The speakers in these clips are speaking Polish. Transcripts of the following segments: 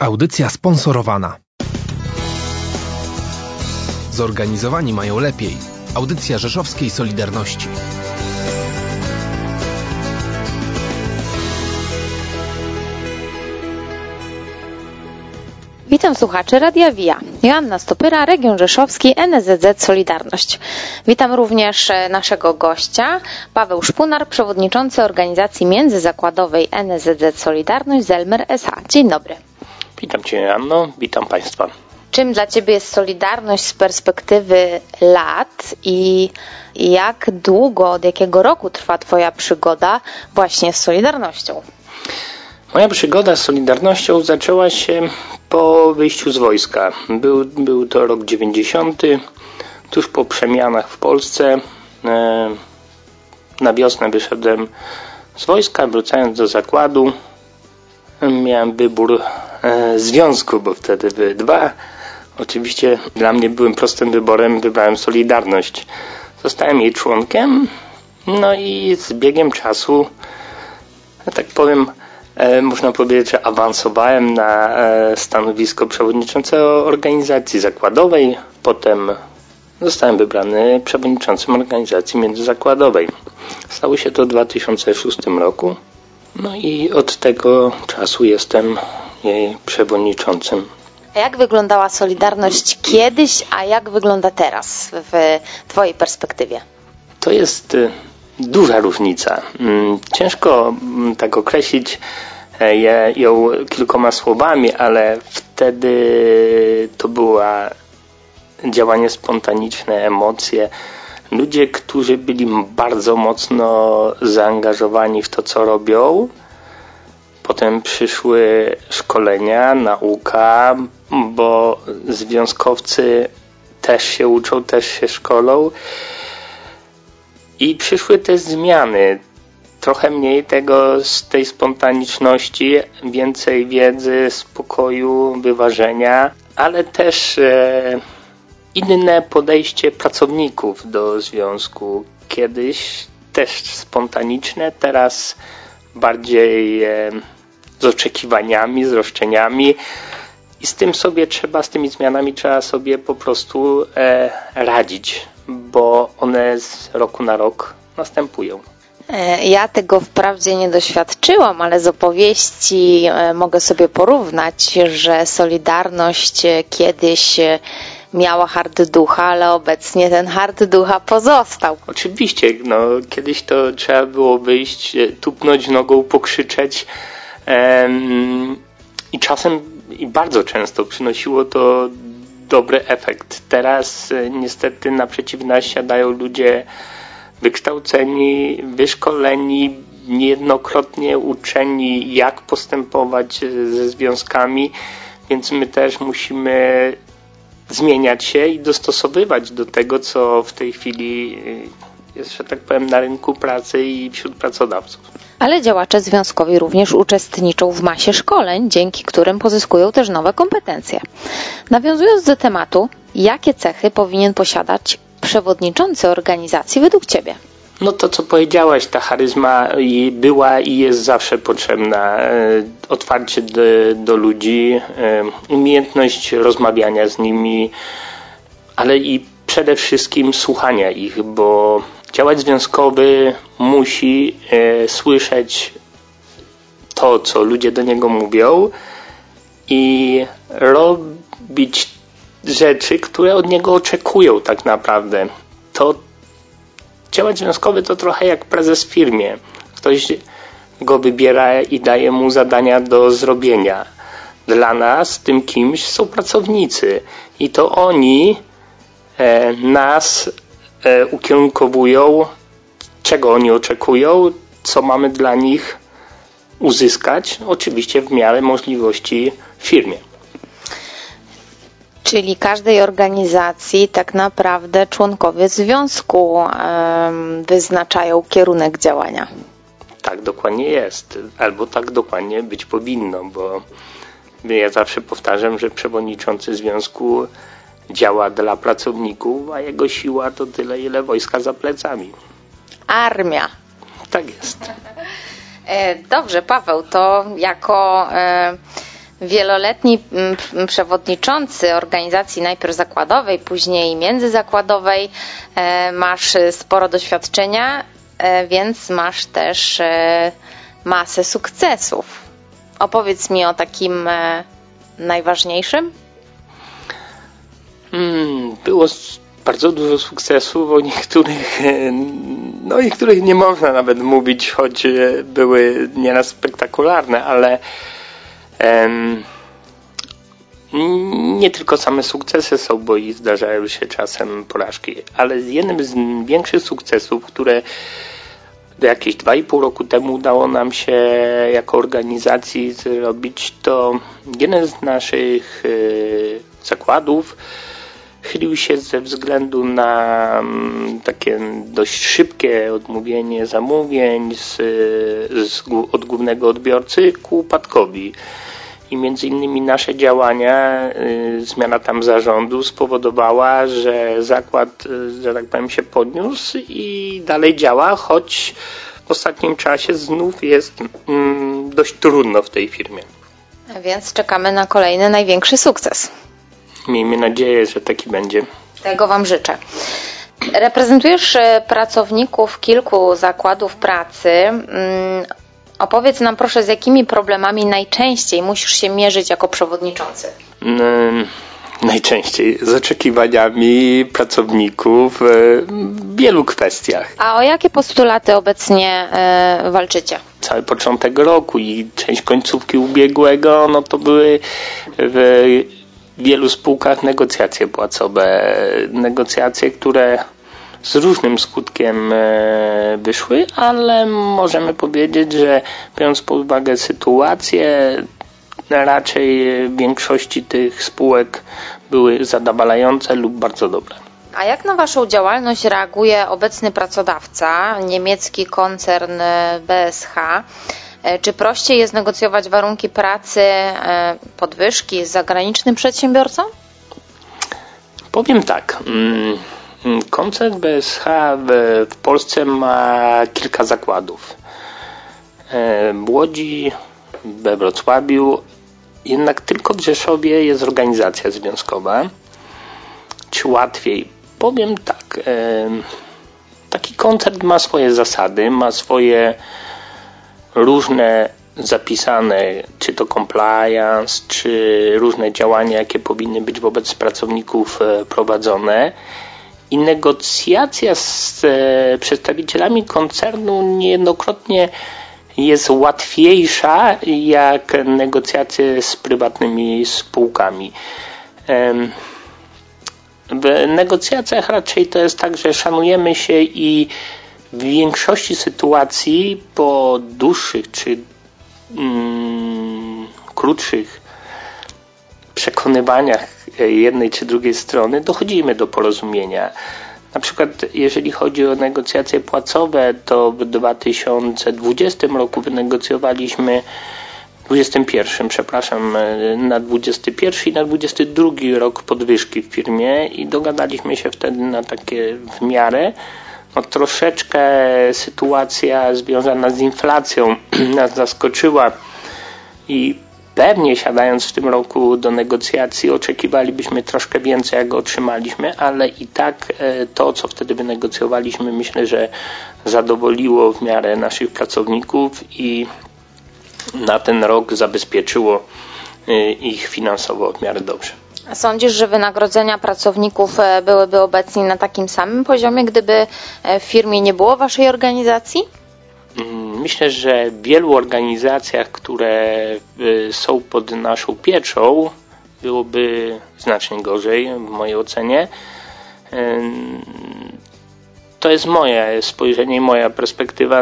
Audycja sponsorowana. Zorganizowani mają lepiej. Audycja Rzeszowskiej Solidarności. Witam słuchaczy Radia Via. Joanna Stopyra, Region Rzeszowski, NSZZ Solidarność. Witam również naszego gościa, Paweł Szpunar, przewodniczący organizacji międzyzakładowej NSZZ Solidarność Zelmer S.A. Dzień dobry. Witam Cię, Joanno, witam Państwa. Czym dla Ciebie jest Solidarność z perspektywy lat i jak długo, od jakiego roku trwa Twoja przygoda właśnie z Solidarnością? Moja przygoda z Solidarnością zaczęła się po wyjściu z wojska. Był to rok 90, tuż po przemianach w Polsce. Na wiosnę wyszedłem z wojska, wracając do zakładu. Miałem wybór związku, bo wtedy były dwa. Oczywiście dla mnie byłym prostym wyborem, wybrałem Solidarność. Zostałem jej członkiem, no i z biegiem czasu, tak powiem, można powiedzieć, że awansowałem na stanowisko przewodniczącego organizacji zakładowej. Potem zostałem wybrany przewodniczącym organizacji międzyzakładowej. Stało się to w 2006 roku. No i od tego czasu jestem jej przewodniczącym. A jak wyglądała Solidarność kiedyś, a jak wygląda teraz w Twojej perspektywie? To jest duża różnica. Ciężko tak określić ją kilkoma słowami, ale wtedy to było działanie spontaniczne, emocje. Ludzie, którzy byli bardzo mocno zaangażowani w to, co robią. Potem przyszły szkolenia, nauka, bo związkowcy też się uczą, też się szkolą. I przyszły te zmiany. Trochę mniej tej spontaniczności, więcej wiedzy, spokoju, wyważenia, ale też inne podejście pracowników do związku. Kiedyś też spontaniczne, teraz bardziej z oczekiwaniami, z roszczeniami. I z tymi zmianami trzeba sobie po prostu radzić, bo one z roku na rok następują. Ja tego wprawdzie nie doświadczyłam, ale z opowieści mogę sobie porównać, że Solidarność kiedyś miała hard ducha, ale obecnie ten hard ducha pozostał. Oczywiście, kiedyś to trzeba było wyjść, tupnąć nogą, pokrzyczeć i czasem i bardzo często przynosiło to dobry efekt. Teraz niestety naprzeciw nas siadają ludzie wykształceni, wyszkoleni, niejednokrotnie uczeni, jak postępować ze związkami, więc my też musimy zmieniać się i dostosowywać do tego, co w tej chwili jest, że tak powiem, na rynku pracy i wśród pracodawców. Ale działacze związkowi również uczestniczą w masie szkoleń, dzięki którym pozyskują też nowe kompetencje. Nawiązując do tematu, jakie cechy powinien posiadać przewodniczący organizacji według Ciebie? To, co powiedziałaś, ta charyzma była i jest zawsze potrzebna. Otwarcie do ludzi, umiejętność rozmawiania z nimi, ale i przede wszystkim słuchania ich, bo działacz związkowy musi słyszeć to, co ludzie do niego mówią i robić rzeczy, które od niego oczekują tak naprawdę. To działacz związkowy to trochę jak prezes w firmie. Ktoś go wybiera i daje mu zadania do zrobienia. Dla nas tym kimś są pracownicy i to oni nas ukierunkowują, czego oni oczekują, co mamy dla nich uzyskać, oczywiście w miarę możliwości w firmie. Czyli każdej organizacji tak naprawdę członkowie związku wyznaczają kierunek działania. Tak dokładnie jest, albo tak dokładnie być powinno, bo ja zawsze powtarzam, że przewodniczący związku działa dla pracowników, a jego siła to tyle, ile wojska za plecami. Armia. Tak jest. Dobrze, Paweł, to jako Wieloletni przewodniczący organizacji najpierw zakładowej, później międzyzakładowej. Masz sporo doświadczenia, więc masz też masę sukcesów. Opowiedz mi o takim najważniejszym. Było bardzo dużo sukcesów, o niektórych nie można nawet mówić, choć były nieraz spektakularne, ale nie tylko same sukcesy są, bo i zdarzają się czasem porażki, ale jednym z większych sukcesów, które jakieś 2,5 roku temu udało nam się jako organizacji zrobić, to jeden z naszych zakładów chylił się ze względu na takie dość szybkie odmówienie zamówień od głównego odbiorcy ku upadkowi. I między innymi nasze działania, zmiana tam zarządu spowodowała, że zakład, że tak powiem, się podniósł i dalej działa, choć w ostatnim czasie znów jest dość trudno w tej firmie. Więc czekamy na kolejny największy sukces. Miejmy nadzieję, że taki będzie. Tego Wam życzę. Reprezentujesz pracowników kilku zakładów pracy. Opowiedz nam proszę, z jakimi problemami najczęściej musisz się mierzyć jako przewodniczący? Najczęściej z oczekiwaniami pracowników w wielu kwestiach. A o jakie postulaty obecnie walczycie? Cały początek roku i część końcówki ubiegłego, no to były w wielu spółkach negocjacje płacowe. Negocjacje, które z różnym skutkiem wyszły, ale możemy powiedzieć, że biorąc pod uwagę sytuację, raczej w większości tych spółek były zadowalające lub bardzo dobre. A jak na Waszą działalność reaguje obecny pracodawca, niemiecki koncern BSH? Czy prościej jest negocjować warunki pracy, podwyżki z zagranicznym przedsiębiorcą? Powiem tak. Koncern BSH w Polsce ma kilka zakładów. W Łodzi, we Wrocławiu, jednak tylko w Rzeszowie jest organizacja związkowa. Czy łatwiej? Powiem tak. Taki koncern ma swoje zasady, ma swoje różne zapisane, czy to compliance, czy różne działania, jakie powinny być wobec pracowników prowadzone. I negocjacja z przedstawicielami koncernu niejednokrotnie jest łatwiejsza jak negocjacje z prywatnymi spółkami. W negocjacjach raczej to jest tak, że szanujemy się i w większości sytuacji po dłuższych czy krótszych przekonywaniach jednej czy drugiej strony dochodzimy do porozumienia. Na przykład jeżeli chodzi o negocjacje płacowe, to w 2020 roku wynegocjowaliśmy na 21 i na 22 rok podwyżki w firmie i dogadaliśmy się wtedy na takie w miarę. No, troszeczkę sytuacja związana z inflacją nas zaskoczyła i pewnie siadając w tym roku do negocjacji oczekiwalibyśmy troszkę więcej, jak otrzymaliśmy, ale i tak to, co wtedy wynegocjowaliśmy, myślę, że zadowoliło w miarę naszych pracowników i na ten rok zabezpieczyło ich finansowo w miarę dobrze. A sądzisz, że wynagrodzenia pracowników byłyby obecni na takim samym poziomie, gdyby w firmie nie było Waszej organizacji? Myślę, że w wielu organizacjach, które są pod naszą pieczą, byłoby znacznie gorzej, w mojej ocenie. To jest moje spojrzenie i moja perspektywa.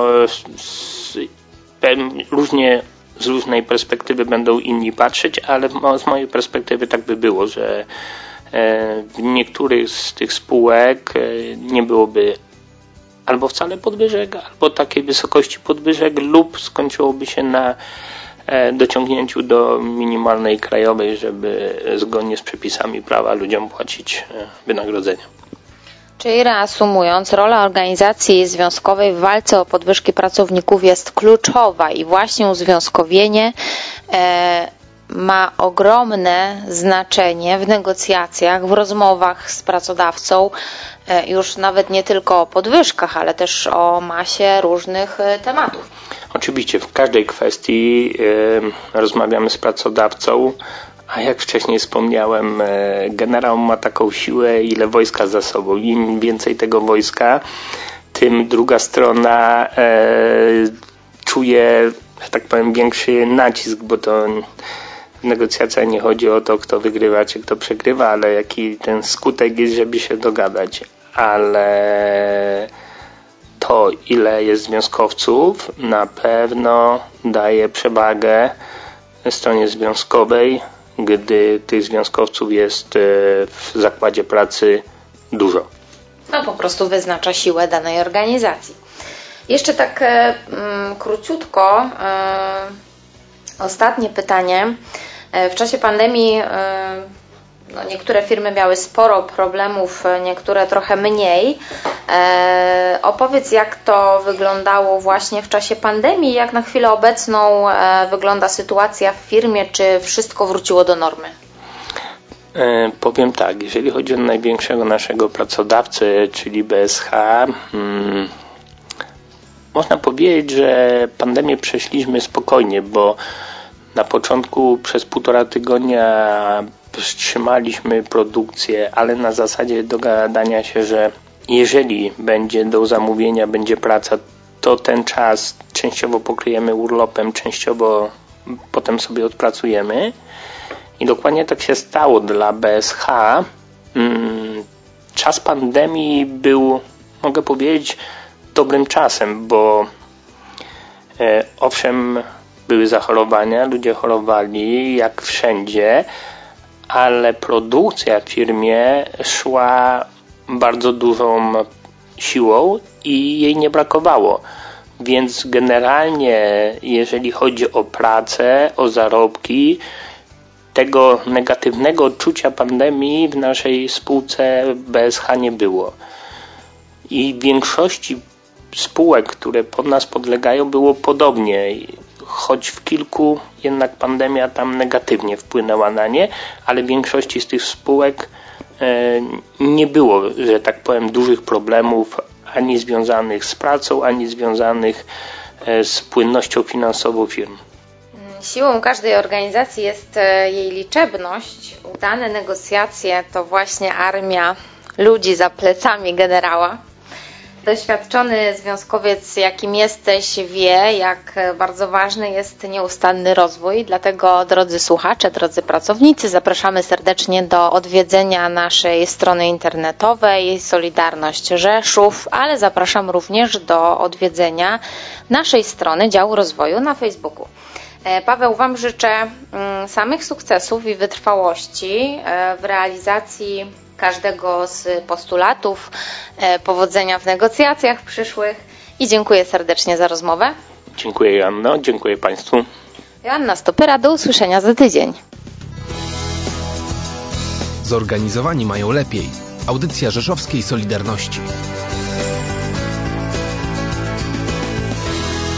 Różnie z różnej perspektywy będą inni patrzeć, ale z mojej perspektywy tak by było, że w niektórych z tych spółek nie byłoby albo wcale podwyżek, albo takiej wysokości podwyżek lub skończyłoby się na dociągnięciu do minimalnej krajowej, żeby zgodnie z przepisami prawa ludziom płacić wynagrodzenia. Czyli reasumując, rola organizacji związkowej w walce o podwyżki pracowników jest kluczowa i właśnie uzwiązkowienie ma ogromne znaczenie w negocjacjach, w rozmowach z pracodawcą, już nawet nie tylko o podwyżkach, ale też o masie różnych tematów. Oczywiście w każdej kwestii rozmawiamy z pracodawcą, a jak wcześniej wspomniałem, generał ma taką siłę, ile wojska za sobą. Im więcej tego wojska, tym druga strona czuje, że tak powiem, większy nacisk, bo to w negocjacjach nie chodzi o to, kto wygrywa, czy kto przegrywa, ale jaki ten skutek jest, żeby się dogadać. Ale to, ile jest związkowców, na pewno daje przewagę stronie związkowej, gdy tych związkowców jest w zakładzie pracy dużo. No po prostu wyznacza siłę danej organizacji. Jeszcze tak króciutko, ostatnie pytanie. W czasie pandemii niektóre firmy miały sporo problemów, niektóre trochę mniej. Opowiedz, jak to wyglądało właśnie w czasie pandemii, jak na chwilę obecną wygląda sytuacja w firmie, czy wszystko wróciło do normy? Powiem tak, jeżeli chodzi o największego naszego pracodawcę, czyli BSH, można powiedzieć, że pandemię przeszliśmy spokojnie, bo na początku przez 1,5 tygodnia wstrzymaliśmy produkcję, ale na zasadzie dogadania się, że jeżeli będzie do zamówienia, będzie praca, to ten czas częściowo pokryjemy urlopem, częściowo potem sobie odpracujemy. I dokładnie tak się stało dla BSH. Czas pandemii był, mogę powiedzieć, dobrym czasem, bo owszem, były zachorowania, ludzie chorowali jak wszędzie, ale produkcja w firmie szła bardzo dużą siłą i jej nie brakowało. Więc generalnie, jeżeli chodzi o pracę, o zarobki, tego negatywnego odczucia pandemii w naszej spółce BSH nie było. I w większości spółek, które pod nas podlegają, było podobnie. Choć w kilku jednak pandemia tam negatywnie wpłynęła na nie, ale w większości z tych spółek nie było, że tak powiem, dużych problemów ani związanych z pracą, ani związanych z płynnością finansową firm. Siłą każdej organizacji jest jej liczebność. Udane negocjacje to właśnie armia ludzi za plecami generała. Doświadczony związkowiec, jakim jesteś, wie, jak bardzo ważny jest nieustanny rozwój. Dlatego, drodzy słuchacze, drodzy pracownicy, zapraszamy serdecznie do odwiedzenia naszej strony internetowej Solidarność Rzeszów, ale zapraszam również do odwiedzenia naszej strony działu rozwoju na Facebooku. Paweł, Wam życzę samych sukcesów i wytrwałości w realizacji każdego z postulatów, powodzenia w negocjacjach przyszłych i dziękuję serdecznie za rozmowę. Dziękuję, Joanno, dziękuję Państwu. Joanna Stopyra, do usłyszenia za tydzień. Zorganizowani mają lepiej. Audycja Rzeszowskiej Solidarności.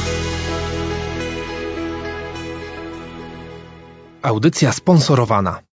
Audycja sponsorowana.